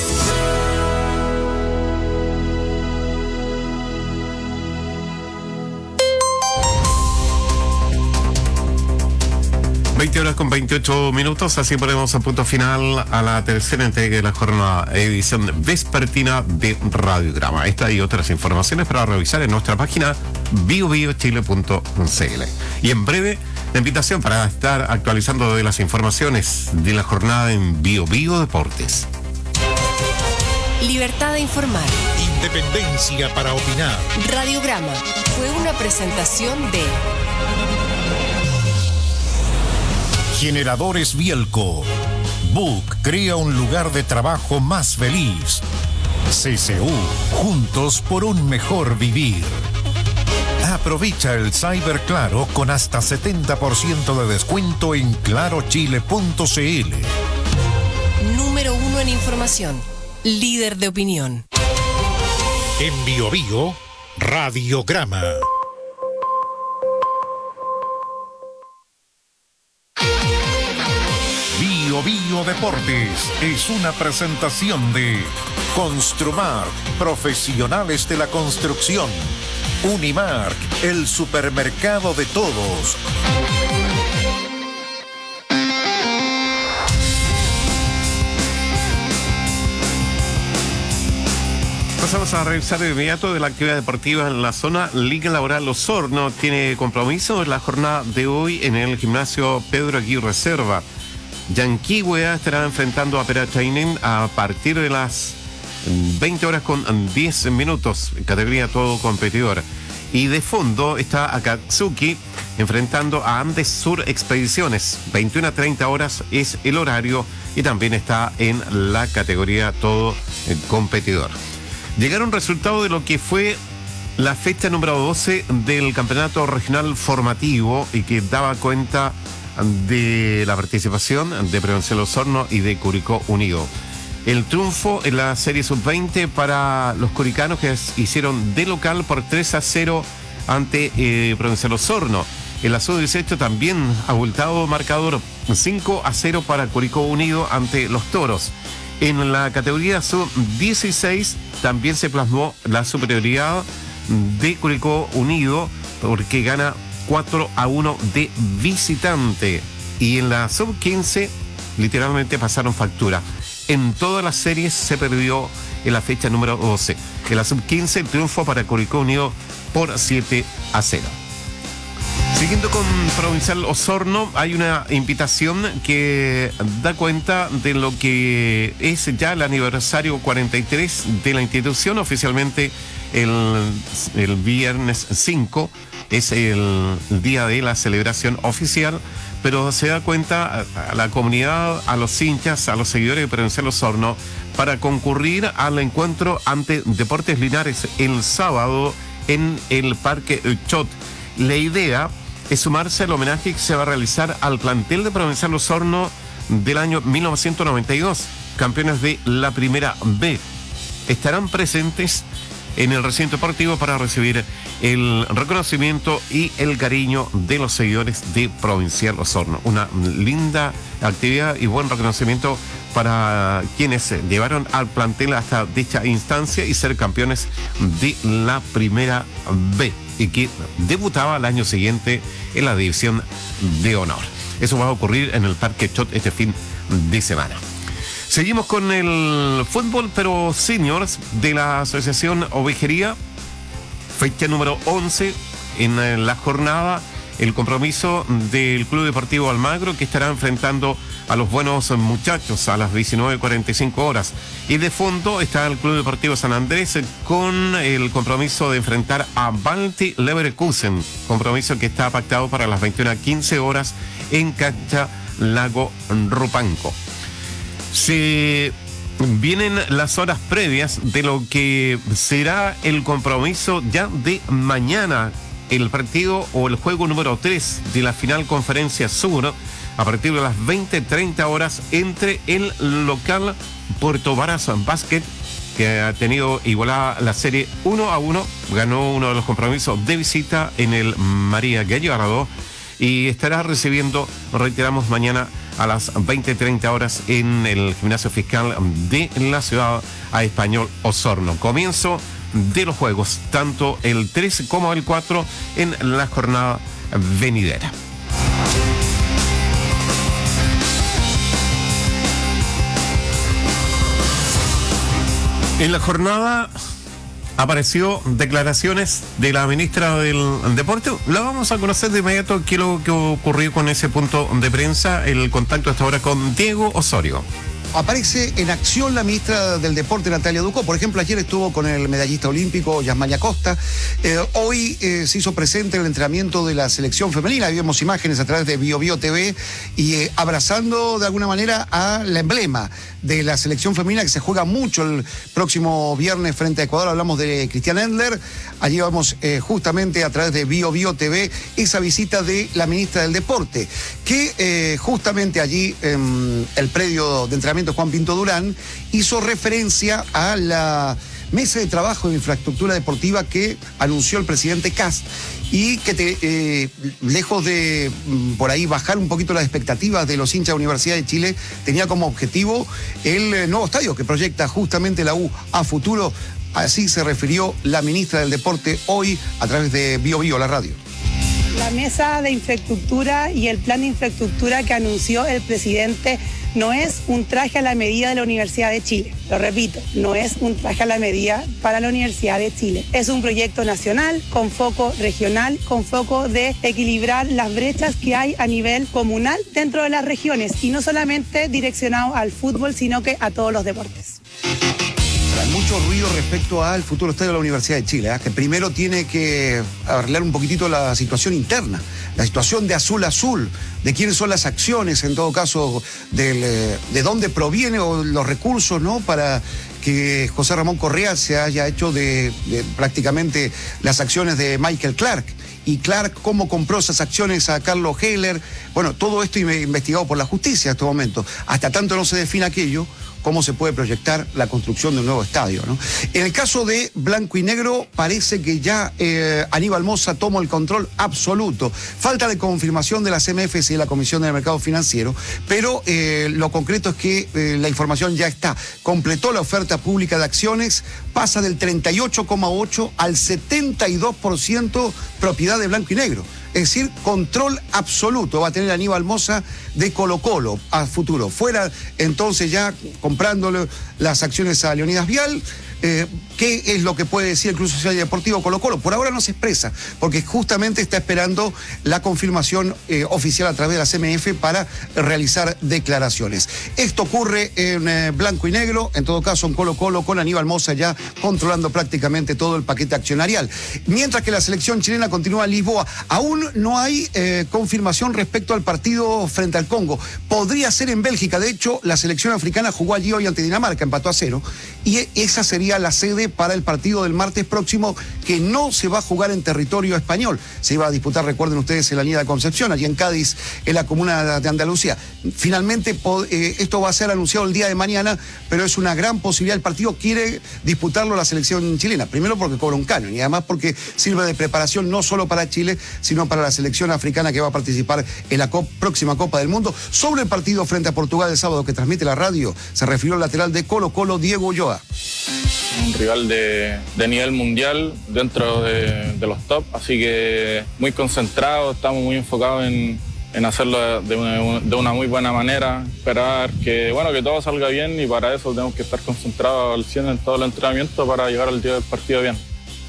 Horas con 28 minutos, así ponemos a punto final a la tercera entrega de la jornada edición vespertina de Radiograma. Esta y otras informaciones para revisar en nuestra página biobiochile.cl. Y en breve, la invitación para estar actualizando de las informaciones de la jornada en Bio Bio Deportes. Libertad de informar. Independencia para opinar. Radiograma fue una presentación de Generadores Bielco. Book crea un lugar de trabajo más feliz. CCU, juntos por un mejor vivir. Aprovecha el Cyber Claro con hasta 70% de descuento en clarochile.cl. Número 1 en información. Líder de opinión. En Biobío, Radiograma. Biobío Deportes es una presentación de Construmar, profesionales de la construcción. Unimark, el supermercado de todos. Pasamos a revisar de inmediato de la actividad deportiva en la zona. Liga Laboral Osorno tiene compromiso en la jornada de hoy en el gimnasio Pedro Aguirre Cerva. Yanquihue estará enfrentando a Pera Training a partir de las 20 horas con 10 minutos, categoría todo competidor. Y de fondo está Akatsuki enfrentando a Andes Sur Expediciones. 21 a 30 horas es el horario y también está en la categoría todo competidor. Llegaron resultados de lo que fue la fecha número 12 del campeonato regional formativo y que daba cuenta de la participación de Provincial Osorno y de Curicó Unido. El triunfo en la serie sub-20 para los curicanos, que hicieron de local por 3-0 ante Provincial Osorno. En la sub-18 también abultado marcador 5-0 para Curicó Unido ante los Toros. En la categoría sub-16 también se plasmó la superioridad de Curicó Unido porque gana 4-1 de visitante. Y en la sub-15 literalmente pasaron factura. En todas las series se perdió en la fecha número 12. En la sub-15 el triunfo para Curicó Unido por 7-0. Siguiendo con Provincial Osorno, hay una invitación que da cuenta de lo que es ya el aniversario 43 de la institución. Oficialmente el viernes 5 es el día de la celebración oficial, pero se da cuenta a la comunidad, a los hinchas, a los seguidores de Provincial Osorno para concurrir al encuentro ante Deportes Linares el sábado en el Parque Chot. La idea es sumarse al homenaje que se va a realizar al plantel de Provincial Osorno del año 1992, campeones de la Primera B. Estarán presentes en el recinto deportivo para recibir el reconocimiento y el cariño de los seguidores de Provincial Osorno. Una linda actividad y buen reconocimiento para quienes llevaron al plantel hasta dicha instancia y ser campeones de la Primera B y que debutaba al año siguiente en la División de Honor. Eso va a ocurrir en el Parque Chot este fin de semana. Seguimos con el fútbol, pero seniors de la Asociación Ovejería. Fecha número 11 en la jornada. El compromiso del Club Deportivo Almagro, que estará enfrentando a los buenos muchachos a las 19:45 horas. Y de fondo está el Club Deportivo San Andrés con el compromiso de enfrentar a Balti Leverkusen. Compromiso que está pactado para las 21:15 horas en cancha Lago Rupanco. Se vienen las horas previas de lo que será el compromiso ya de mañana, el partido o el juego número 3 de la final Conferencia Sur, a partir de las 20:30 horas entre el local Puerto Varas Basket, que ha tenido igualada la serie 1-1, ganó uno de los compromisos de visita en el María Gallardo y estará recibiendo, reiteramos, mañana a las 20:30 horas en el gimnasio fiscal de la ciudad a Español Osorno. Comienzo de los juegos, tanto el 3 como el 4 en la jornada venidera. En la jornada apareció declaraciones de la ministra del Deporte. La vamos a conocer de inmediato qué es lo que ocurrió con ese punto de prensa. El contacto hasta ahora con Diego Osorio. aparece en acción la ministra del Deporte, Natalia Ducó. Por ejemplo, ayer estuvo con el medallista olímpico Yasmani Acosta. Hoy se hizo presente el entrenamiento de la selección femenina. Vimos imágenes a través de BioBio TV y abrazando de alguna manera a la emblema de la selección femenina que se juega mucho el próximo viernes frente a Ecuador. Hablamos de Cristian Endler. Allí vamos justamente a través de BioBio TV esa visita de la ministra del Deporte, que justamente allí en el predio de entrenamiento Juan Pinto Durán hizo referencia a la mesa de trabajo de infraestructura deportiva que anunció el presidente Kast y que lejos de por ahí bajar un poquito las expectativas de los hinchas de la Universidad de Chile, tenía como objetivo el nuevo estadio que proyecta justamente la U a futuro. Así se refirió la ministra del Deporte hoy a través de BioBio, la radio. La mesa de infraestructura y el plan de infraestructura que anunció el presidente no es un traje a la medida de la Universidad de Chile. Lo repito, no es un traje a la medida para la Universidad de Chile. Es un proyecto nacional con foco regional, con foco de equilibrar las brechas que hay a nivel comunal dentro de las regiones y no solamente direccionado al fútbol, sino que a todos los deportes. Hay mucho ruido respecto al futuro estadio de la Universidad de Chile, que primero tiene que arreglar un poquitito la situación interna, la situación de azul, de quiénes son las acciones, en todo caso, de dónde provienen los recursos, ¿no? Para que José Ramón Correa se haya hecho de prácticamente las acciones de Michael Clark. Y Clark, cómo compró esas acciones a Carlos Heller. Bueno, todo esto investigado por la justicia en este momento. Hasta tanto no se define aquello, cómo se puede proyectar la construcción de un nuevo estadio, ¿no? En el caso de Blanco y Negro, parece que ya Aníbal Mosa tomó el control absoluto. Falta de confirmación de la CMF y de la Comisión del Mercado Financiero, pero lo concreto es que la información ya está. Completó la oferta pública de acciones, pasa del 38,8% al 72% propiedad de Blanco y Negro. Es decir, control absoluto va a tener Aníbal Mosa de Colo-Colo a futuro. Fuera entonces ya comprándole las acciones a Leonidas Vial. ¿Qué es lo que puede decir el Club Social y Deportivo Colo-Colo? Por ahora no se expresa, porque justamente está esperando la confirmación oficial a través de la CMF para realizar declaraciones. Esto ocurre en Blanco y Negro, en todo caso en Colo-Colo, con Aníbal Mosa ya controlando prácticamente todo el paquete accionarial. Mientras que la selección chilena continúa en Lisboa, aún no hay confirmación respecto al partido frente al Congo. Podría ser en Bélgica, de hecho, la selección africana jugó allí hoy ante Dinamarca, empató a 0, y esa sería la sede para el partido del martes próximo, que no se va a jugar en territorio español. Se iba a disputar, recuerden ustedes, en la Avenida Concepción, allí en Cádiz, en la comuna de Andalucía. Finalmente, esto va a ser anunciado el día de mañana, pero es una gran posibilidad. El partido quiere disputarlo la selección chilena, primero porque cobra un canon y además porque sirve de preparación no solo para Chile, sino para la selección africana que va a participar en la próxima Copa del Mundo. Sobre el partido frente a Portugal el sábado que transmite la radio, se refirió al lateral de Colo-Colo, Diego Ulloa. Un rival de nivel mundial dentro de los top, así que muy concentrados, estamos muy enfocados en hacerlo de una muy buena manera, esperar que todo salga bien, y para eso tenemos que estar concentrados al 100 en todo el entrenamiento para llegar al día del partido bien.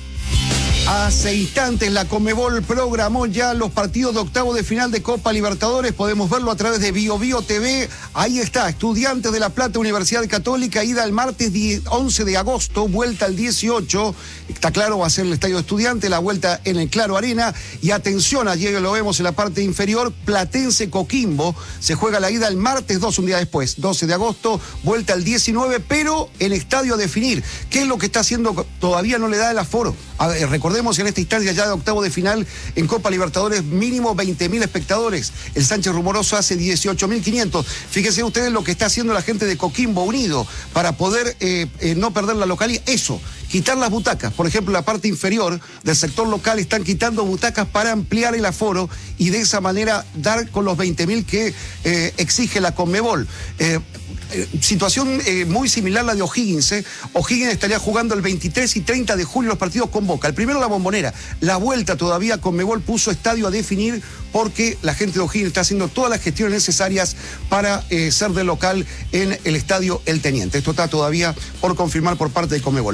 Hace instantes la Conmebol programó ya los partidos de octavo de final de Copa Libertadores. Podemos verlo a través de BioBio TV. Ahí está, Estudiantes de La Plata, Universidad Católica, ida el martes 11 de agosto, vuelta el 18. Está claro, va a ser el Estadio Estudiante, la vuelta en el Claro Arena. Y atención, allí lo vemos en la parte inferior, Platense Coquimbo. Se juega la ida el martes 2, un día después, 12 de agosto, vuelta el 19, pero en estadio a definir. ¿Qué es lo que está haciendo? Todavía no le da el aforo. A ver, recordemos en esta instancia ya de octavo de final en Copa Libertadores, mínimo 20.000 espectadores. El Sánchez Rumoroso hace 18.500. Fíjense ustedes lo que está haciendo la gente de Coquimbo Unido para poder no perder la localidad. Eso, quitar las butacas. Por ejemplo, la parte inferior del sector local están quitando butacas para ampliar el aforo y de esa manera dar con los 20.000 que exige la Conmebol. Situación muy similar a la de O'Higgins. O'Higgins estaría jugando el 23 y 30 de julio los partidos con Boca. El primero la Bombonera. La vuelta todavía Conmebol puso estadio a definir porque la gente de O'Higgins está haciendo todas las gestiones necesarias para ser de local en el estadio El Teniente. Esto está todavía por confirmar por parte de Conmebol.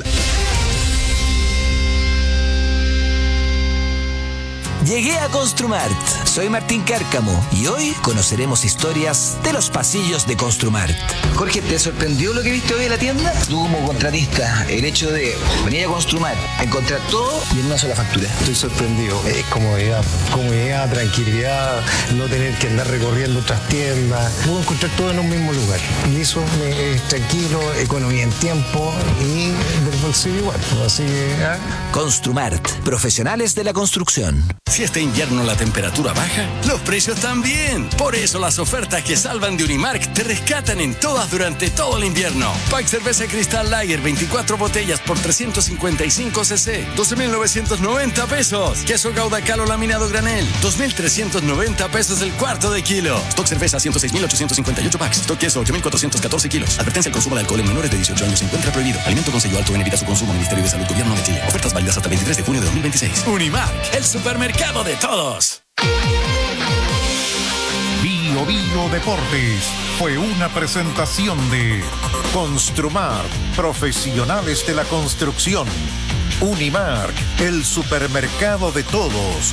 Llegué a Construmart. Soy Martín Cárcamo y hoy conoceremos historias de los pasillos de Construmart. Jorge, ¿te sorprendió lo que viste hoy en la tienda? Tú como contratista, el hecho de venir a Construmart, encontrar todo y en una sola factura. Estoy sorprendido. Comodidad, tranquilidad, no tener que andar recorriendo otras tiendas. Puedo encontrar todo en un mismo lugar. Y eso es tranquilo, economía en tiempo y del bolsillo igual. Así que, Construmart, profesionales de la construcción. Si este invierno la temperatura baja, los precios también. Por eso las ofertas que salvan de Unimark te rescatan en todas durante todo el invierno. Pack cerveza Cristal Lager, 24 botellas por 355 cc, 12.990 pesos. Queso Gouda Calo laminado granel, 2.390 pesos el cuarto de kilo. Stock cerveza, 106.858 packs. Stock queso, 8.414 kilos. Advertencia: el consumo de alcohol en menores de 18 años se encuentra prohibido. Alimento con sello alto en evita su consumo. Ministerio de Salud, Gobierno de Chile. Ofertas válidas hasta el 23 de junio de 2026. Unimark, el supermercado de todos. Bio Bio Deportes fue una presentación de Construmart, profesionales de la construcción. Unimark, el supermercado de todos.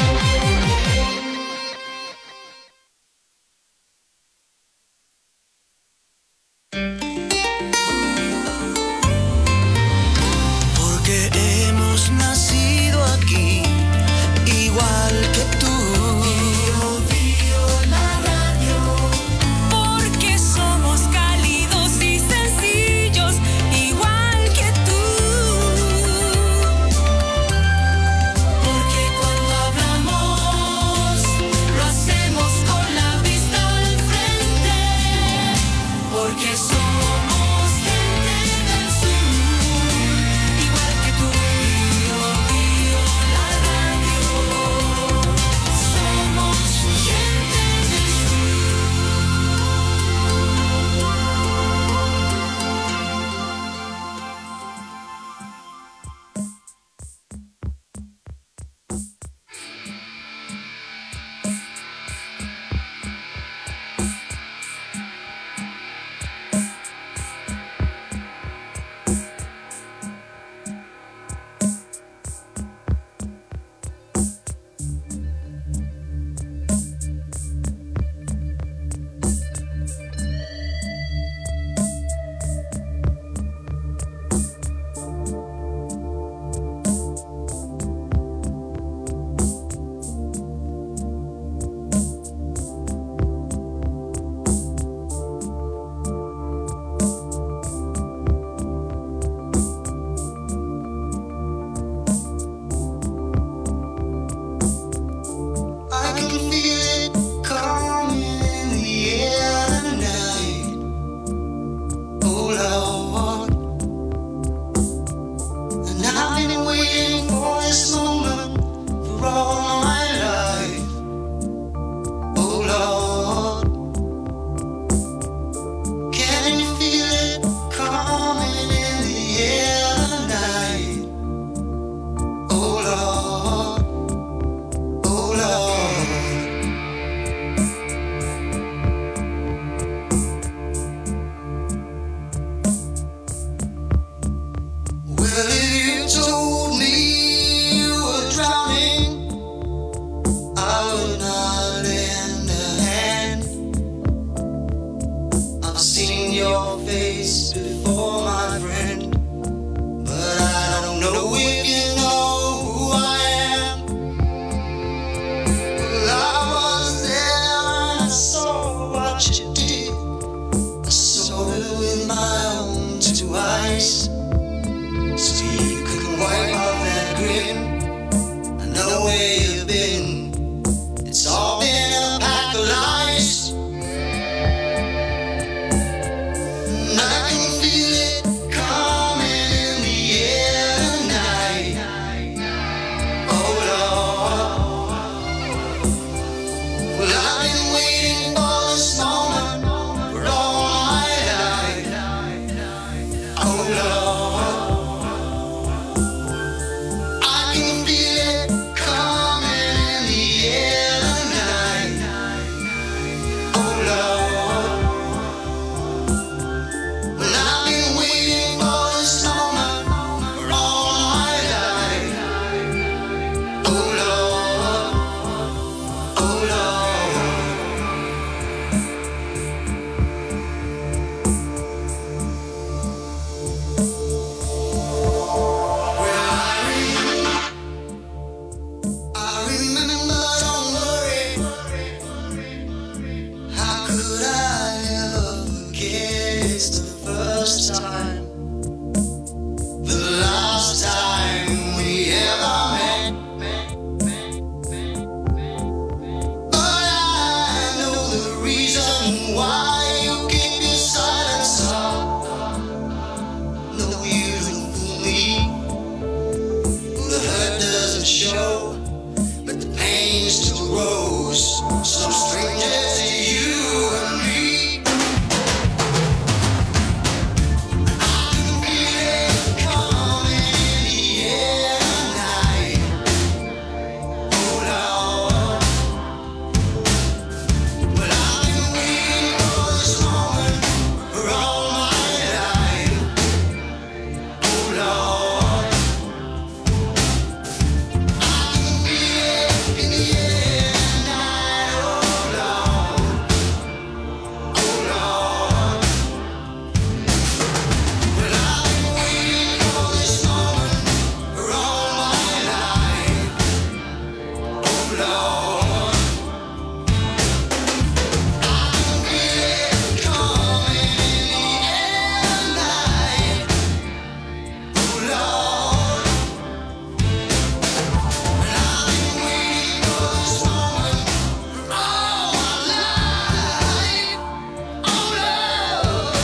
Porque hemos nacido aquí, igual que tú. Porque somos cálidos y sencillos, igual que tú. Porque cuando hablamos, lo hacemos con la vista al frente. Porque somos gente del sur, igual que tú. La radio. Somos gente del I can feel it coming in the air tonight. Oh Lord, and I've been waiting for this moment for all my life. Oh Lord, can you feel it coming in the air tonight? Oh Lord. Oh Lord, well, if you told me you were drowning, I would not lend a hand. I've seen your face before, my friend, but I don't know if you know who I am. Well, I was there and I saw what you did. I saw it with my own two eyes. So you couldn't wipe off that grin. I know where you've been. It's all been a pack of lies. And I can feel it coming. could I ever forget? It's the first time, the last time we ever met. But I know the reason why you keep your silence up. No, you don't fool me. The hurt doesn't show, but the pain still grows. Some strangers to you and me. I can feel it coming in the air tonight. Oh Lord, but I've been waiting for this moment for all my life. Oh Lord, I can feel it in the air tonight. Oh Lord, oh Lord, but I've been waiting for this moment for all my life. Oh Lord, I can feel it coming in the air tonight. Oh Lord, but I've been waiting for this moment for all my life. Oh Lord,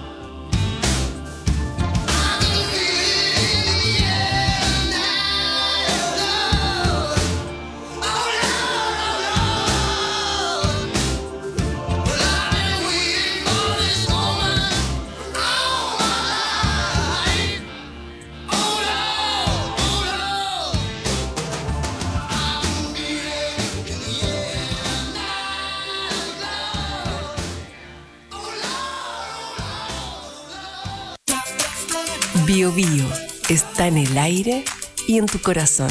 I can feel it in the air tonight. Oh Lord, oh Lord, but I've been waiting for this moment for all my life. Oh Lord, oh Lord, I can feel it in the air tonight. Bio Bio está en el aire y en tu corazón.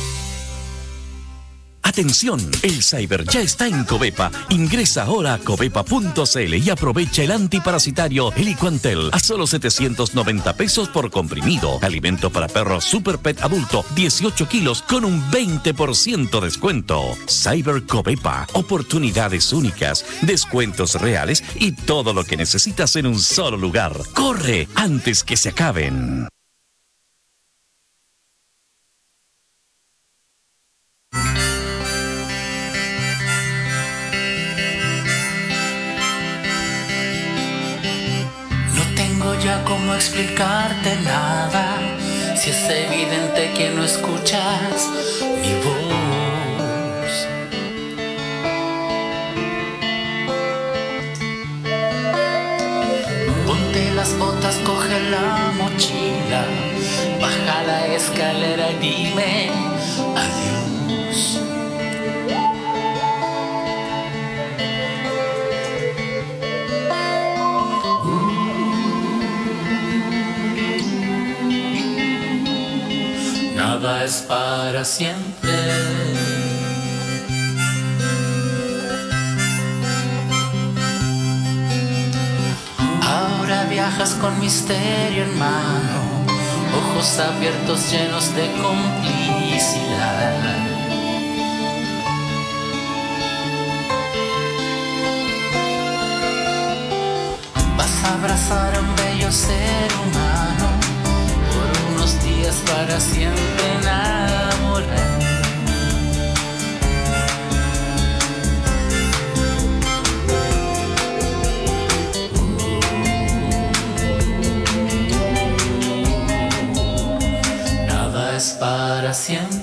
Atención, el Cyber ya está en Covepa. Ingresa ahora a covepa.cl y aprovecha el antiparasitario Heliquantel a solo 790 pesos por comprimido. Alimento para perros Super Pet adulto, 18 kilos con un 20% descuento. Cyber Covepa, oportunidades únicas, descuentos reales y todo lo que necesitas en un solo lugar. ¡Corre antes que se acaben! No tengo ya cómo explicarte nada, si es evidente que no escuchas mi voz. Ponte las botas, coge la mochila, baja la escalera y dime adiós. Nada es para siempre. Ahora viajas con misterio en mano, ojos abiertos llenos de complicidad. Vas a abrazar a un bello ser humano por unos días para siempre enamorar. Nada es para siempre.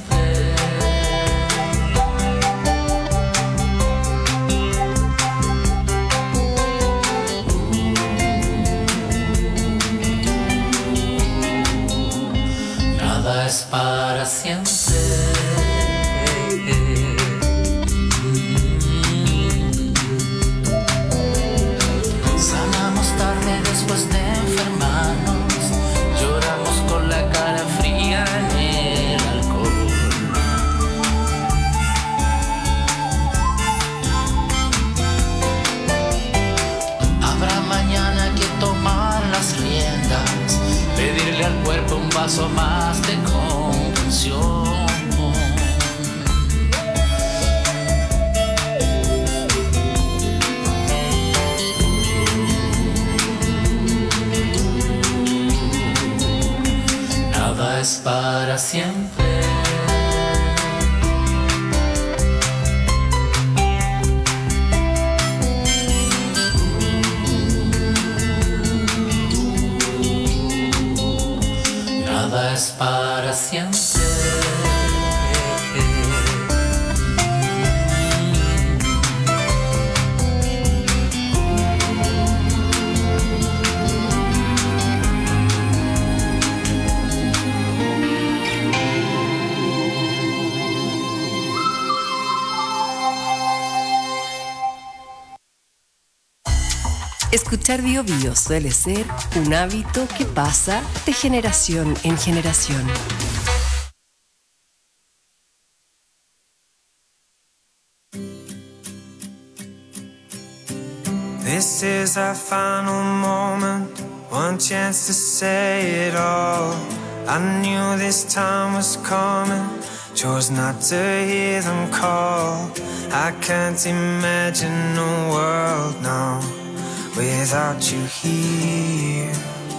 Nada es para siempre. Sanamos tarde después de enfermarnos, lloramos con la cara fría en el alcohol. Habrá mañana que tomar las riendas, pedirle al cuerpo un vaso más de comprensión. siempre. Nada es para siempre. Escuchar Bio Bio suele ser un hábito que pasa de generación en generación. This is our final moment, one chance to say it all. I knew this time was coming, chose not to hear them call. I can't imagine a world now without you here.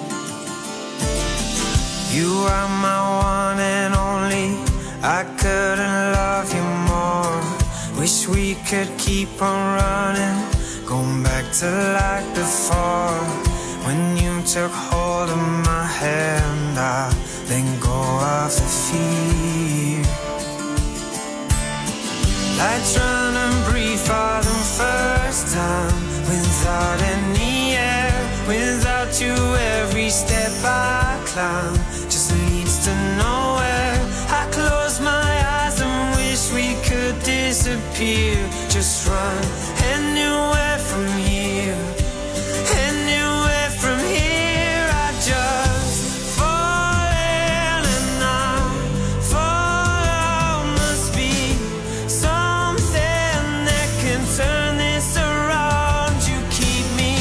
You are my one and only, I couldn't love you more. Wish we could keep on running, going back to like before. When you took hold of my hand, I let go of the fear. Like trying to breathe for the first time, without any air, without you every step I climb just leads to nowhere. I close my eyes and wish we could disappear, just run anywhere from here, anywhere from here. I just fall in and I fall out. Must be something that can turn this around. You keep me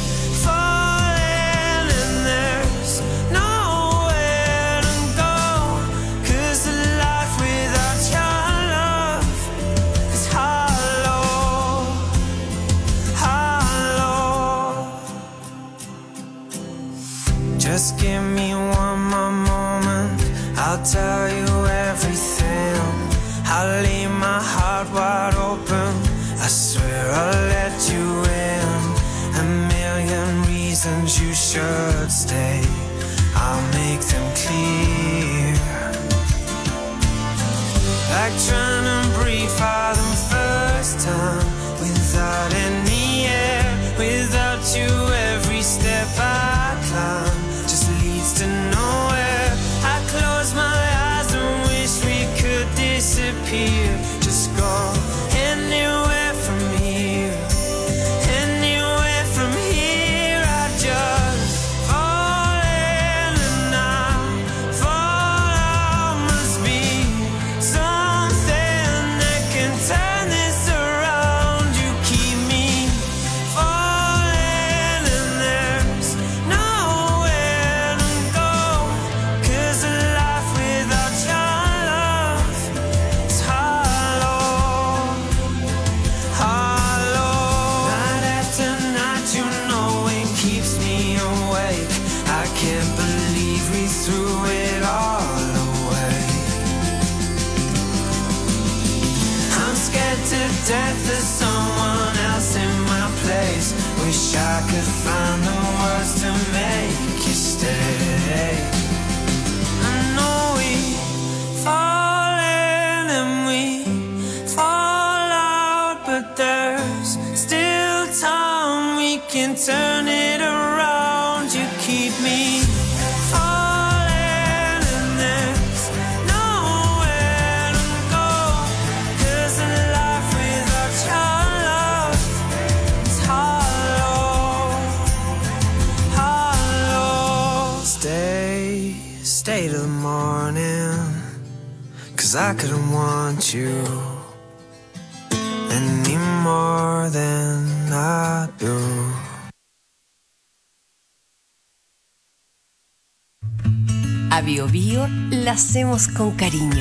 falling and there's nowhere to go, 'cause a life without your love is hollow, hollow. Just give me one more moment, I'll tell you everything. I'll leave my heart wide open, I swear I'll let you in. A million reasons you should stay, I'll make them clear. Like trying to breathe for the first time, without any air, without you every step I climb just leads to nowhere. I close my eyes and wish we could disappear, just go anywhere from here, anywhere from here. I just fall in and I fall out. Must be something that can turn this around. You keep me falling and there's nowhere to go, 'cause a life without your love is hollow, hollow. Night after night, you know it keeps me awake. I can't believe we threw it all away. I'm scared to death of someone else in my place. Wish I could find the words to make you stay. I know we fall in and we fall out, but there's still time, we can turn it around. You keep me falling and there's nowhere to go, 'cause a life without your love is hollow, hollow. Stay till the morning, 'cause I couldn't want you any more than I do. A Bio Bio la hacemos con cariño.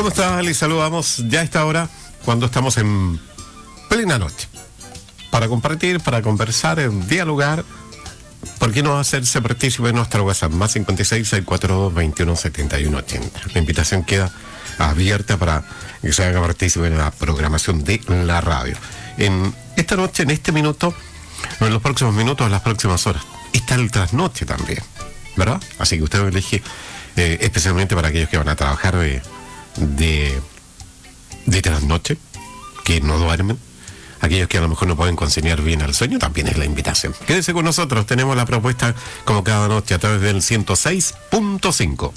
¿Cómo estás, Ali? Saludamos ya a esta hora, cuando estamos en plena noche, para compartir, para conversar, dialogar. ¿Por qué no hacerse partícipe de nuestra WhatsApp? Más 56-642-217180. La invitación queda abierta para que se haga partícipe en la programación de la radio. En esta noche, en este minuto, en los próximos minutos, en las próximas horas, está el trasnoche también, ¿verdad? Así que usted lo elige especialmente para aquellos que van a trabajar de trasnoche, que no duermen. Aquellos que a lo mejor no pueden conciliar bien al sueño, también es la invitación. Quédese con nosotros, tenemos la propuesta como cada noche a través del 106.5.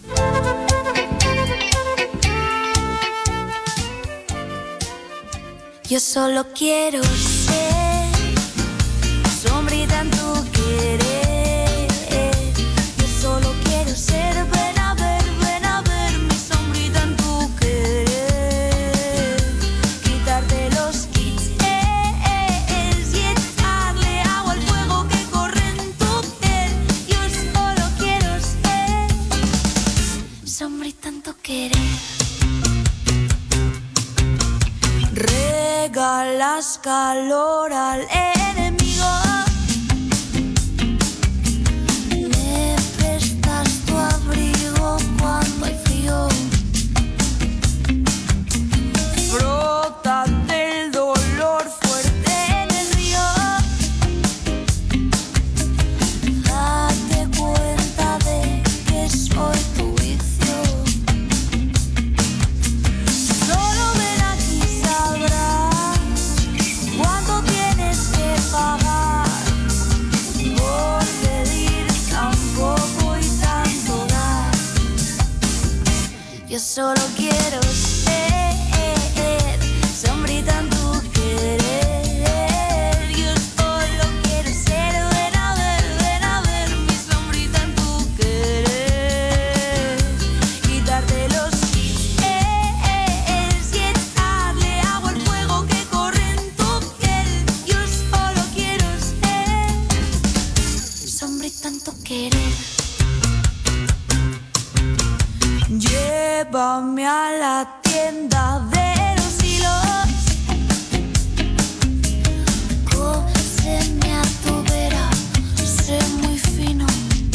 Yo solo quiero ser sombrita en tu querer. Yo solo quiero ser, ven a ver mi sombrita en tu querer. Quitarte los kits y echarle agua al fuego que corre en tu piel. Yo solo quiero ser sombrita en tu querer. Regalas calor al enemigo, me prestas tu abrigo cuando hay frío. Frótate el dolor fuerte en el río. Date cuenta de que soy tu vicio. Solo ven aquí, sabrás cuánto tienes que pagar por pedir tan poco y tanto dar. Yo solo quiero ser sombrita en tu querer. Yo solo quiero ser, ven a ver mi sombrita en tu querer. Quitarte los kits y echarle agua al fuego que corre en tu piel. Yo solo quiero ser sombrita en tu querer. Llévame a la tienda de los hilos, cóseme a tu vera, sé muy fino.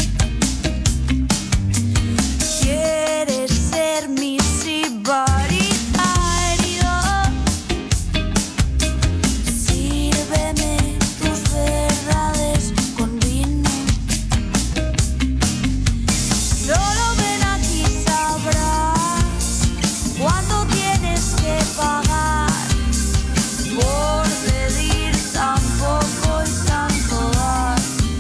¿Quieres ser mi sibarita herido? Sírveme tus verdades con vino. Solo ven aquí, sabrás cuánto tienes que pagar por pedir tan poco y tanto dar.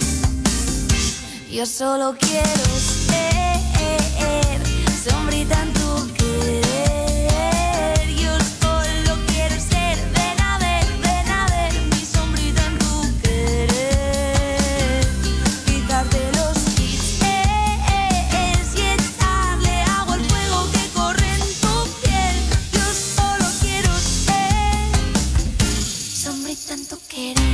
Yo solo quiero ser sombrita en tu querer. Yo solo quiero ser, ven a ver mi sombrita en tu querer. Quitarte los kits y echarle agua al fuego que corre en tu piel. Yo solo quiero ser sombrita en tu querer.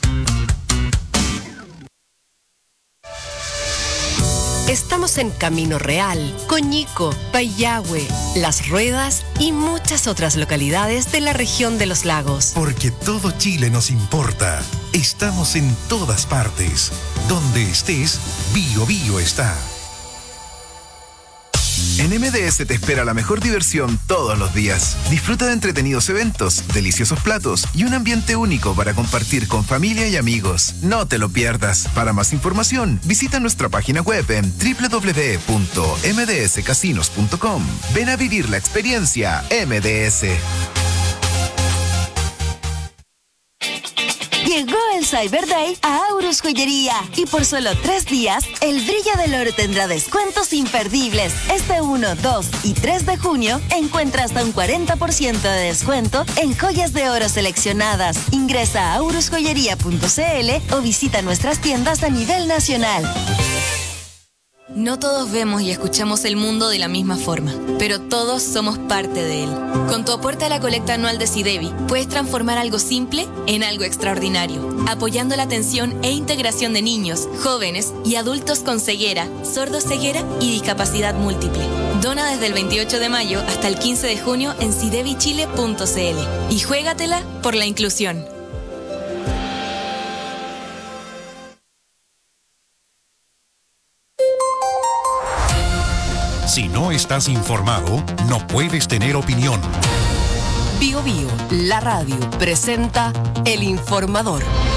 Estamos en Camino Real, Coñico, Payahue, Las Ruedas y muchas otras localidades de la región de los lagos. Porque todo Chile nos importa. Estamos en todas partes. Donde estés, Bio Bio está. En MDS te espera la mejor diversión todos los días. Disfruta de entretenidos eventos, deliciosos platos y un ambiente único para compartir con familia y amigos. No te lo pierdas. Para más información, visita nuestra página web en www.mdscasinos.com. Ven a vivir la experiencia MDS. Llegó el Cyber Day a Aurus Joyería y por solo 3 días, el brillo del oro tendrá descuentos imperdibles. Este 1, 2 y 3 de junio encuentra hasta un 40% de descuento en joyas de oro seleccionadas. Ingresa a aurusjoyería.cl o visita nuestras tiendas a nivel nacional. No todos vemos y escuchamos el mundo de la misma forma, pero todos somos parte de él. Con tu aporte a la colecta anual de SIDEBI, puedes transformar algo simple en algo extraordinario, apoyando la atención e integración de niños, jóvenes y adultos con ceguera, sordoceguera y discapacidad múltiple. Dona desde el 28 de mayo hasta el 15 de junio en sidevichile.cl y juégatela por la inclusión. Si no estás informado, no puedes tener opinión. Bio Bio, la radio, presenta El Informador.